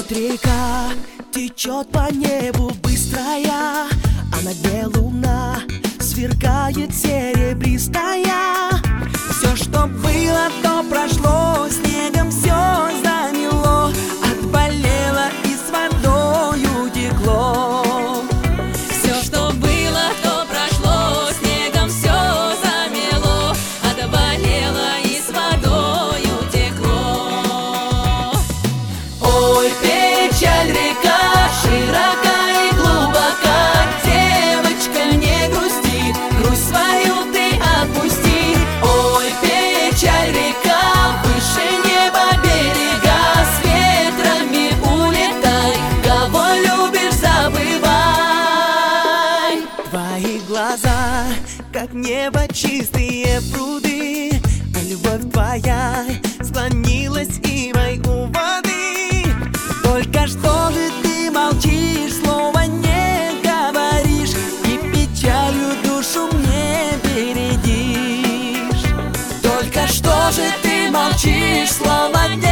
река течет по небу быстрая, а на дне луна сверкает серебристая. Все, что было, то прошло, снегом все замело, отболело и с водою текло. Все, что было, то прошло, снегом все замело, отболело и с водою текло. Ой, печаль, река широка и глубока, девочка, не грусти, грусть свою ты отпусти. Ой, печаль, река, выше неба берега, с ветрами улетай, кого любишь, забывай. Твои глаза, как небо, чистые пруды, а любовь твоя склонилась ивой у воды. Только что же ты молчишь, слова не говоришь, и печалью душу мне бередишь. Только что же ты молчишь, слова не